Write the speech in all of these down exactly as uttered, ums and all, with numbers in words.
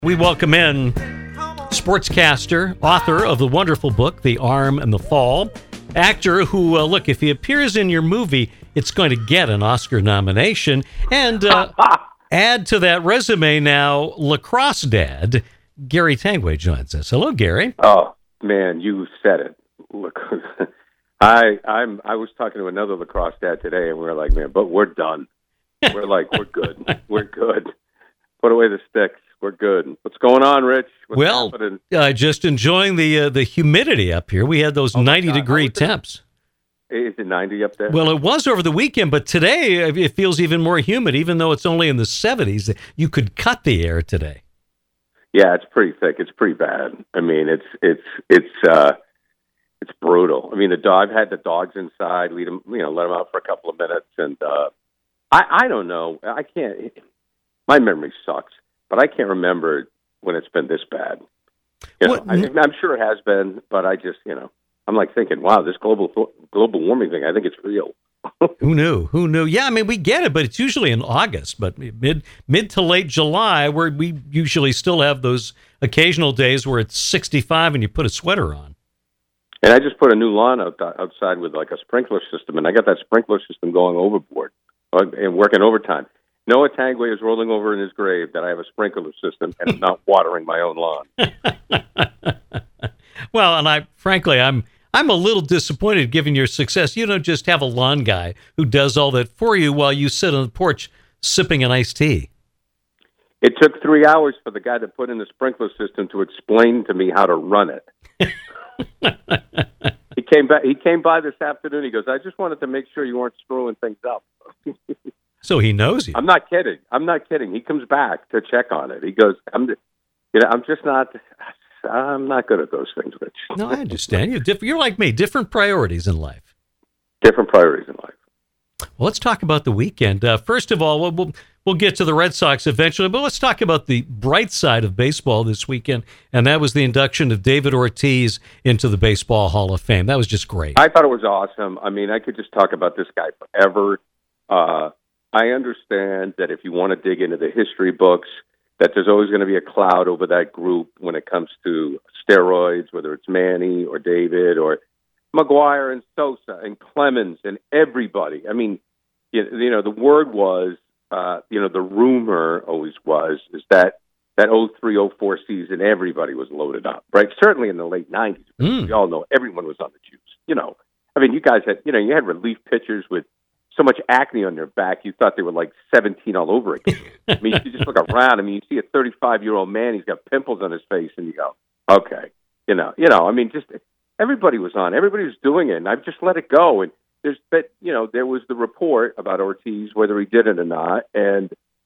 We welcome in sportscaster, author of the wonderful book, The Arm and the Fall, actor who, uh, look, if he appears in your movie, it's going to get an Oscar nomination, and uh, add to that resume now, lacrosse dad, Gary Tanguay joins us. Hello, Gary. Oh, man, you said it. Look, I I'm I was talking to another lacrosse dad today, and we were like, man, but we're done. We're like, we're good. We're good. Put away the sticks. We're good. What's going on, Rich? What's well, uh, just enjoying the uh, the humidity up here. We had those oh ninety degree temps. Is it ninety up there? Well, it was over the weekend, but today it feels even more humid, even though it's only in the seventies. You could cut the air today. Yeah, it's pretty thick. It's pretty bad. I mean, it's it's it's uh, it's brutal. I mean, the dog. I've had the dogs inside. Lead them, you know, let them out for a couple of minutes, and uh, I I don't know. I can't. My memory sucks. But I can't remember when it's been this bad. You know, I, I'm sure it has been, but I just, you know, I'm like thinking, wow, this global global warming thing, I think it's real. Who knew? Who knew? Yeah, I mean, we get it, but it's usually in August. But mid mid to late July, where we usually still have those occasional days where it's sixty-five and you put a sweater on. And I just put a new lawn out, outside with like a sprinkler system, and I got that sprinkler system going overboard and working overtime. Noah Tanguay is rolling over in his grave that I have a sprinkler system and I'm not watering my own lawn. Well, and I, frankly, I'm I'm a little disappointed given your success. You don't just have a lawn guy who does all that for you while you sit on the porch sipping an iced tea. It took three hours for the guy that put in the sprinkler system to explain to me how to run it. He came back. He came by this afternoon. He goes, "I just wanted to make sure you weren't screwing things up." So he knows you. I'm not kidding. I'm not kidding. He comes back to check on it. He goes, "I'm, you know, I'm just not. I'm not good at those things, Rich." No, I understand. You're different. You're like me. Different priorities in life. Different priorities in life. Well, let's talk about the weekend. Uh, first of all, we'll, we'll we'll get to the Red Sox eventually, but let's talk about the bright side of baseball this weekend, and that was the induction of David Ortiz into the Baseball Hall of Fame. That was just great. I thought it was awesome. I mean, I could just talk about this guy forever. Uh, I understand that if you want to dig into the history books, that there's always going to be a cloud over that group when it comes to steroids, whether it's Manny or David or McGuire and Sosa and Clemens and everybody. I mean, you, you know, the word was, uh, you know, the rumor always was, is that that oh three oh four season, everybody was loaded up, right? Certainly in the late nineties. Mm. We all know everyone was on the juice. You know, I mean, you guys had, you know, you had relief pitchers with so much acne on their back, you thought they were like seventeen all over again. I mean, you just look around. I mean, you see a thirty-five-year-old man, he's got pimples on his face, and you go, okay. You know, you know. I mean, just everybody was on. Everybody was doing it, and I've just let it go. And there's, but you know, there was the report about Ortiz, whether he did it or not, and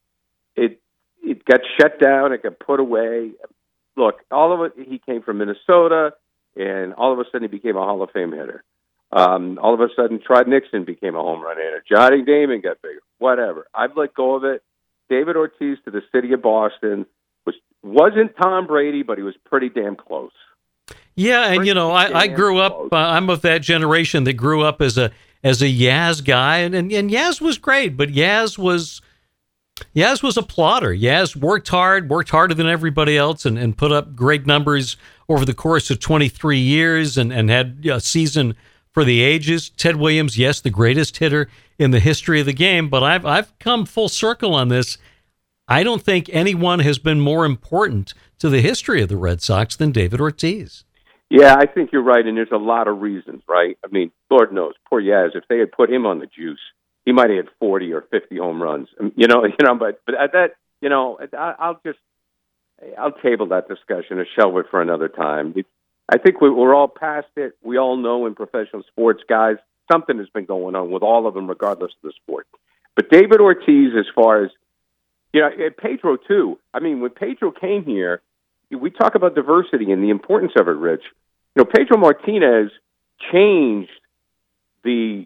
it it got shut down. It got put away. Look, all of it, he came from Minnesota, and all of a sudden he became a Hall of Fame hitter. Um, all of a sudden, Trod Nixon became a home run hitter. Johnny Damon got bigger. Whatever. I've let go of it. David Ortiz to the city of Boston was, wasn't Tom Brady, but he was pretty damn close. Yeah, and, pretty you know, I, I grew up, uh, I'm of that generation that grew up as a as a Yaz guy, and, and, and Yaz was great, but Yaz was... Yaz was a plotter. Yaz worked hard, worked harder than everybody else, and, and put up great numbers over the course of twenty-three years and, and had a season for the ages. Ted Williams, yes, the greatest hitter in the history of the game, but I've I've come full circle on this. I don't think anyone has been more important to the history of the Red Sox than David Ortiz. Yeah, I think you're right, and there's a lot of reasons, right? I mean, Lord knows, poor Yaz, if they had put him on the juice, he might have had forty or fifty home runs. You know, you know, but but at that, you know, I, I'll just I'll table that discussion or shelve it for another time. It, I think we, we're all past it. We all know in professional sports, guys, something has been going on with all of them, regardless of the sport. But David Ortiz, as far as, you know, Pedro, too. I mean, when Pedro came here, we talk about diversity and the importance of it, Rich. You know, Pedro Martinez changed the,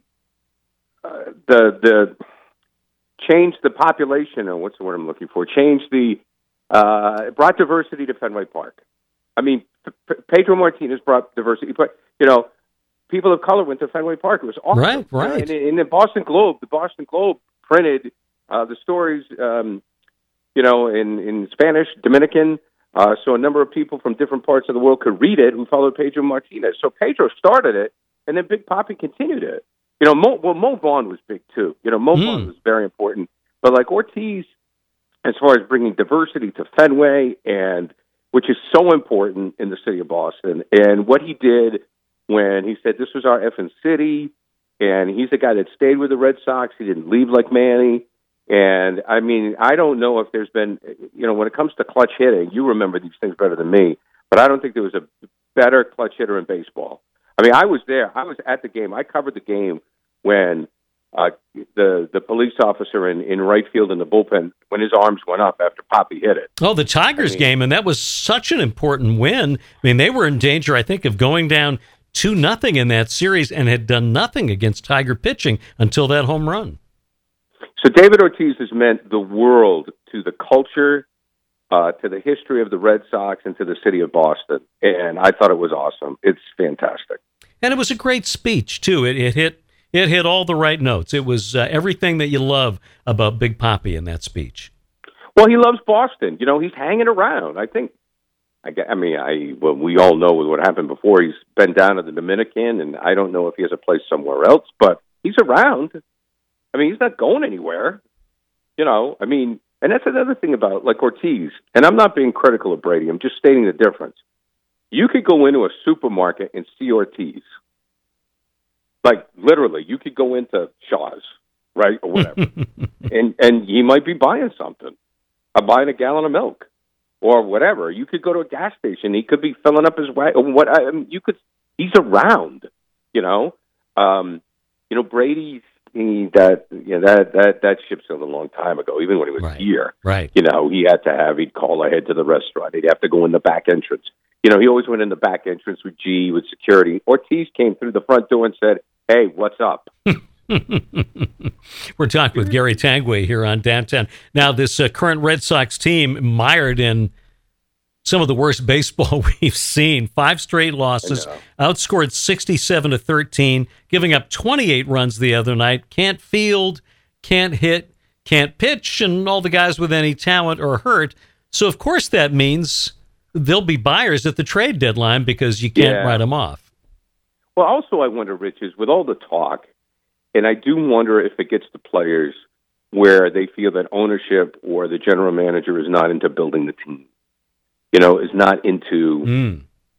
uh, the, the, changed the population, or what's the word I'm looking for, changed the, uh, brought diversity to Fenway Park. I mean, P- Pedro Martinez brought diversity, but, you know, people of color went to Fenway Park. It was awesome. Right, right. Uh, in, in the Boston Globe, the Boston Globe printed uh, the stories, um, you know, in, in Spanish, Dominican, Uh, so a number of people from different parts of the world could read it who followed Pedro Martinez. So Pedro started it, and then Big Papi continued it. You know, Mo, well, Mo Vaughn was big too. You know, Mo mm. Vaughn was very important. But like Ortiz, as far as bringing diversity to Fenway, and which is so important in the city of Boston, and what he did when he said this was our effing city, and he's the guy that stayed with the Red Sox. He didn't leave like Manny. And, I mean, I don't know if there's been, you know, when it comes to clutch hitting, you remember these things better than me, but I don't think there was a better clutch hitter in baseball. I mean, I was there. I was at the game. I covered the game when uh, the the police officer in, in right field in the bullpen, when his arms went up after Papi hit it. Oh, the Tigers I mean, game, and that was such an important win. I mean, they were in danger, I think, of going down two nothing in that series and had done nothing against Tiger pitching until that home run. So David Ortiz has meant the world to the culture, uh, to the history of the Red Sox, and to the city of Boston. And I thought it was awesome. It's fantastic. And it was a great speech, too. It, it hit it hit all the right notes. It was uh, everything that you love about Big Papi in that speech. Well, he loves Boston. You know, he's hanging around. I think, I, I mean, I well, we all know what happened before. He's been down to the Dominican, and I don't know if he has a place somewhere else, but he's around. I mean, he's not going anywhere, you know. I mean, and that's another thing about, like, Ortiz. And I'm not being critical of Brady. I'm just stating the difference. You could go into a supermarket and see Ortiz. Like, literally, you could go into Shaw's, right, or whatever. and and he might be buying something. I'm buying a gallon of milk or whatever. You could go to a gas station. He could be filling up his wagon. What I mean, you could. He's around, you know. Um, you know, Brady's. He, that you know that that that ship sailed a long time ago. Even when he was right. here, right? You know, he had to have. He'd call ahead to the restaurant. He'd have to go in the back entrance. You know, he always went in the back entrance with G with security. Ortiz came through the front door and said, "Hey, what's up?" We're talking with Gary Tanguay here on Downtown. Now, this uh, current Red Sox team mired in some of the worst baseball we've seen. Five straight losses, outscored sixty-seven to thirteen, giving up twenty-eight runs the other night. Can't field, can't hit, can't pitch, and all the guys with any talent are hurt. So, of course, that means there'll be buyers at the trade deadline because you can't yeah. write them off. Well, also, I wonder, Rich, is with all the talk, and I do wonder if it gets to players where they feel that ownership or the general manager is not into building the team. You know, is not into mm.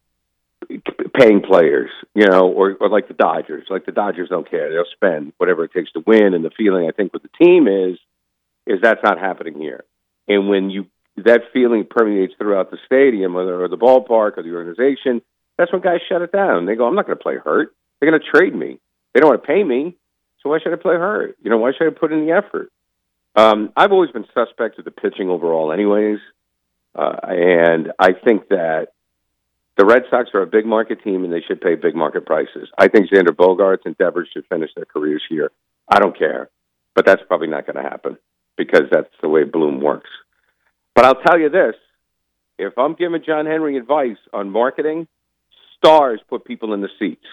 paying players, you know, or, or like the Dodgers. Like the Dodgers don't care. They'll spend whatever it takes to win. And the feeling, I think, with the team is, is that's not happening here. And when you that feeling permeates throughout the stadium or, or the ballpark or the organization, that's when guys shut it down. They go, I'm not going to play hurt. They're going to trade me. They don't want to pay me, so why should I play hurt? You know, why should I put in the effort? Um, I've always been suspect of the pitching overall anyways. Uh, and I think that the Red Sox are a big market team and they should pay big market prices. I think Xander Bogaerts and Devers should finish their careers here. I don't care. But that's probably not going to happen because that's the way Bloom works. But I'll tell you this. If I'm giving John Henry advice on marketing, stars put people in the seats.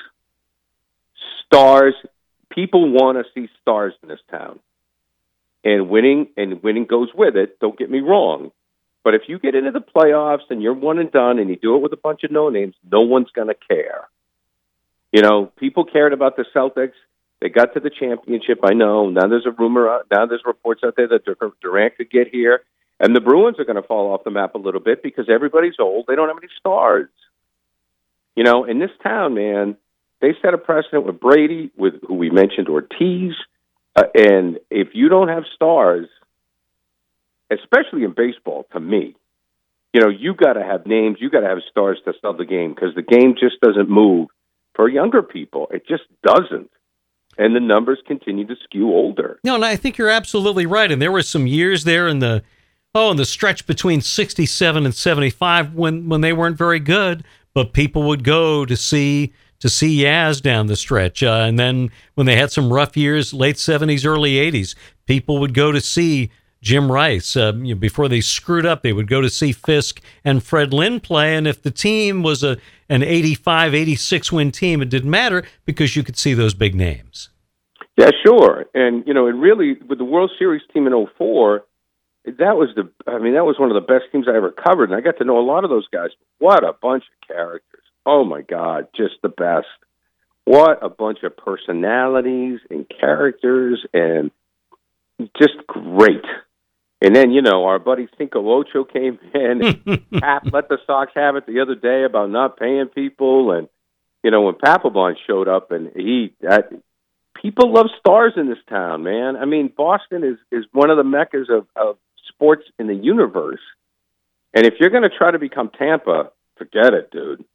Stars. People want to see stars in this town. And winning, and winning goes with it. Don't get me wrong. But if you get into the playoffs and you're one and done and you do it with a bunch of no-names, no one's going to care. You know, people cared about the Celtics. They got to the championship, I know. Now there's a rumor, out, now there's reports out there that Durant could get here. And the Bruins are going to fall off the map a little bit because everybody's old. They don't have any stars. You know, in this town, man, they set a precedent with Brady, with who we mentioned, Ortiz. Uh, and if you don't have stars, especially in baseball, to me, you know, you got to have names, you got to have stars to sell the game because the game just doesn't move for younger people. It just doesn't. And the numbers continue to skew older. No, and I think you're absolutely right. And there were some years there in the, oh, in the stretch between sixty-seven and seventy-five when, when they weren't very good, but people would go to see to see Yaz down the stretch. Uh, and then when they had some rough years, late seventies, early eighties, people would go to see Jim Rice. Uh, you know, before they screwed up, they would go to see Fisk and Fred Lynn play. And if the team was a an eighty-five, eighty-six win team, it didn't matter because you could see those big names. Yeah, sure. And, you know, it really, with the World Series team in oh four, that was the, I mean, that was one of the best teams I ever covered, and I got to know a lot of those guys. What a bunch of characters. Oh, my God, just the best. What a bunch of personalities and characters, and just great. And then, you know, our buddy Cinco Ocho came in, and Pap let the Sox have it the other day about not paying people. And, you know, when Papelbon showed up, and he, that, people love stars in this town, man. I mean, Boston is, is one of the meccas of, of sports in the universe. And if you're going to try to become Tampa, forget it, dude.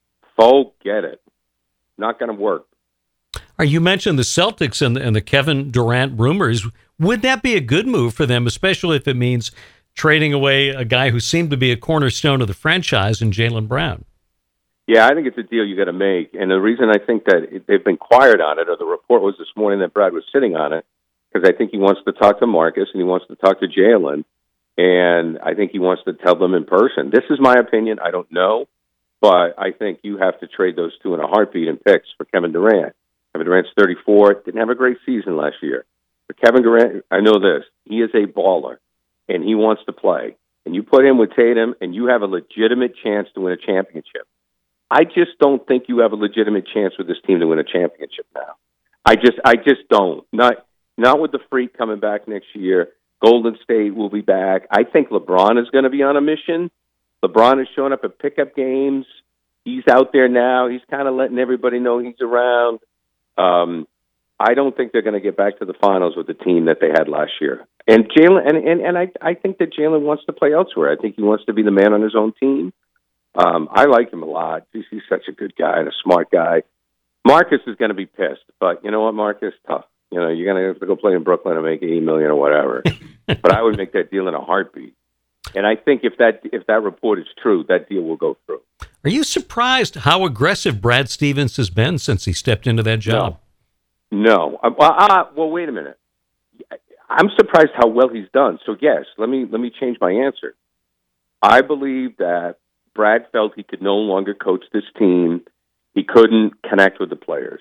Forget it. Not going to work. You mentioned the Celtics and the, and the Kevin Durant rumors. Would that be a good move for them, especially if it means trading away a guy who seemed to be a cornerstone of the franchise in Jaylen Brown? Yeah, I think it's a deal you got to make. And the reason I think that they've been quiet on it, or the report was this morning that Brad was sitting on it, because I think he wants to talk to Marcus and he wants to talk to Jaylen. And I think he wants to tell them in person. This is my opinion. I don't know. But I think you have to trade those two in a heartbeat in picks for Kevin Durant. Kevin Durant's thirty-four, didn't have a great season last year. But Kevin Durant, I know this, he is a baller, and he wants to play. And you put him with Tatum, and you have a legitimate chance to win a championship. I just don't think you have a legitimate chance with this team to win a championship now. I just I just don't. Not, not with the Freak coming back next year. Golden State will be back. I think LeBron is going to be on a mission. LeBron is showing up at pickup games. He's out there now. He's kind of letting everybody know he's around. Um, I don't think they're going to get back to the finals with the team that they had last year. And Jaylen, and, and, and I, I think that Jaylen wants to play elsewhere. I think he wants to be the man on his own team. Um, I like him a lot. He's, he's such a good guy and a smart guy. Marcus is going to be pissed, but you know what, Marcus? Tough. You know, you're going to have to go play in Brooklyn and make eighty million dollars or whatever. But I would make that deal in a heartbeat. And I think if that if that report is true, that deal will go through. Are you surprised how aggressive Brad Stevens has been since he stepped into that job? No. no. Uh, uh, well, wait a minute. I'm surprised how well he's done. So, yes, let me let me change my answer. I believe that Brad felt he could no longer coach this team. He couldn't connect with the players.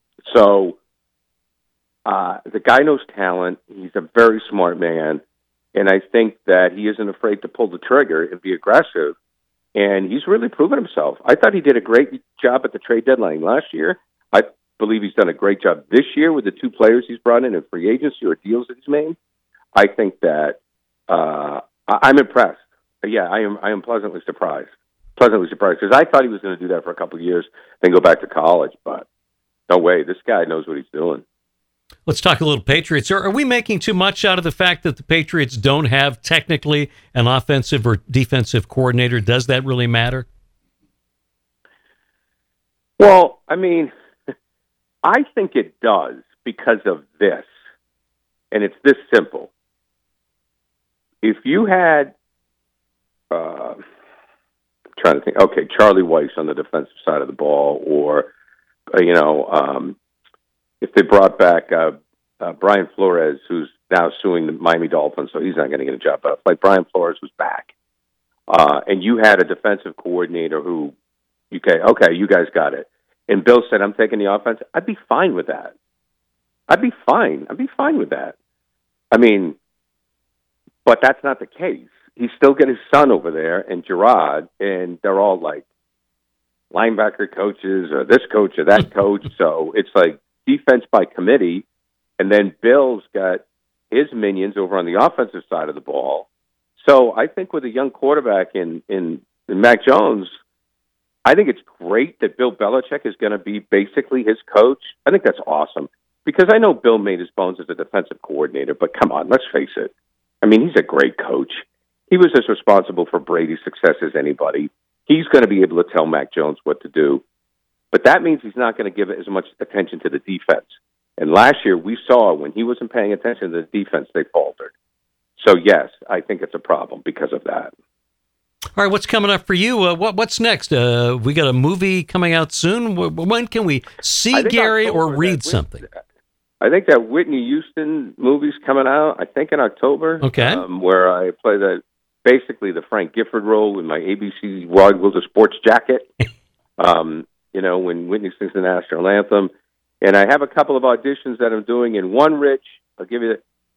So uh, the guy knows talent. He's a very smart man. And I think that he isn't afraid to pull the trigger and be aggressive. And he's really proven himself. I thought he did a great job at the trade deadline last year. I believe he's done a great job this year with the two players he's brought in in free agency or deals that he's made. I think that uh, I'm impressed. Yeah, I am I am pleasantly surprised. Pleasantly surprised because I thought he was going to do that for a couple of years, then go back to college. But no way. This guy knows what he's doing. Let's talk a little Patriots. Are, are we making too much out of the fact that the Patriots don't have technically an offensive or defensive coordinator? Does that really matter? Well, I mean, I think it does because of this. And it's this simple. If you had, uh, I'm trying to think, okay, Charlie Weiss on the defensive side of the ball, or, uh, you know, um, if they brought back uh, uh, Brian Flores, who's now suing the Miami Dolphins, so he's not going to get a job, but like Brian Flores was back, uh, and you had a defensive coordinator who, okay, okay, you guys got it, and Bill said, I'm taking the offense, I'd be fine with that. I'd be fine. I'd be fine with that. I mean, but that's not the case. He's still got his son over there, and Gerard, and they're all like linebacker coaches or this coach or that coach, so it's like, defense by committee, and then Bill's got his minions over on the offensive side of the ball. So I think with a young quarterback in, in, in Mac Jones, I think it's great that Bill Belichick is going to be basically his coach. I think that's awesome because I know Bill made his bones as a defensive coordinator, but come on, let's face it. I mean, he's a great coach. He was as responsible for Brady's success as anybody. He's going to be able to tell Mac Jones what to do. But that means he's not going to give as much attention to the defense. And last year we saw when he wasn't paying attention to the defense, they faltered. So, yes, I think it's a problem because of that. All right, what's coming up for you? Uh, what, what's next? Uh, we got a movie coming out soon. When can we see Gary October, or read that, something? I think that Whitney Houston movie's coming out, I think in October. Okay. Um, where I play the basically the Frank Gifford role in my A B C Rod Wilder sports jacket. um You know, when Whitney sings the national anthem. And I have a couple of auditions that I'm doing in one, Rich. I'll give you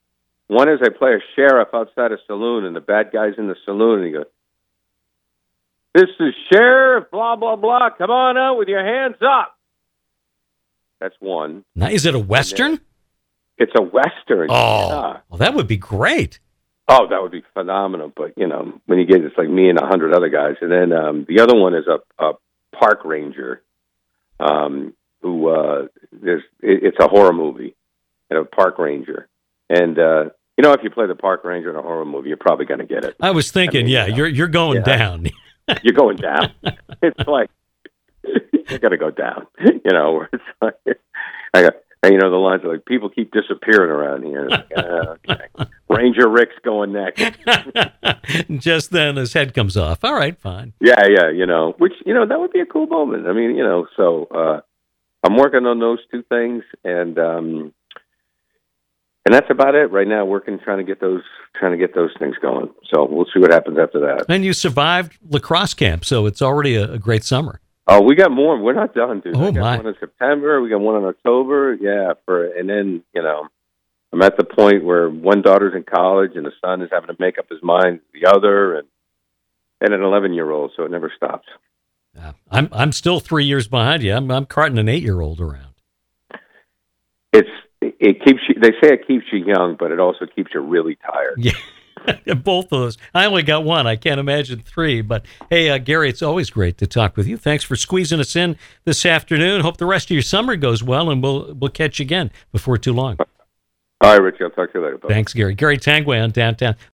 One is I play a sheriff outside a saloon, and the bad guy's in the saloon, and he goes, "This is Sheriff, blah, blah, blah. Come on out with your hands up." That's one. Now, is it a Western? It's a Western. Oh, yeah. Well, that would be great. Oh, that would be phenomenal. But, you know, when you get, it's like me and a hundred other guys. And then um, the other one is a, a park ranger um, who, uh, there's, it, it's a horror movie, and a park ranger. And, uh, you know, if you play the park ranger in a horror movie, you're probably going to get it. I was thinking, I mean, yeah, you know, you're you're going yeah. down. You're going down. It's like, you're going to go down, you know, where it's like, I got, and, you know, the lines are like, people keep disappearing around here. Like, uh, okay. Ranger Rick's going next. Just then his head comes off. All right, fine. Yeah, yeah, you know, which, you know, that would be a cool moment. I mean, you know, so uh, I'm working on those two things, and um, and that's about it right now. Working, trying to get those, trying to get those things going. So we'll see what happens after that. And you survived lacrosse camp, so it's already a, a great summer. Oh, we got more. We're not done, dude. Oh, we got my. one in September. We got one in October. Yeah, for and then, you know, I'm at the point where one daughter's in college and the son is having to make up his mind the other, and and an eleven-year-old, so it never stops. Uh, I'm I'm still three years behind you. I'm I'm carting an eight-year-old around. It's it keeps you. They say it keeps you young, but it also keeps you really tired. Yeah. Both of those. I only got one. I can't imagine three. But hey, uh, Gary, it's always great to talk with you. Thanks for squeezing us in this afternoon. Hope the rest of your summer goes well, and we'll we'll catch you again before too long. All right, Richie. I'll talk to you later. Bye. Thanks, Gary. Gary Tanguay on Downtown.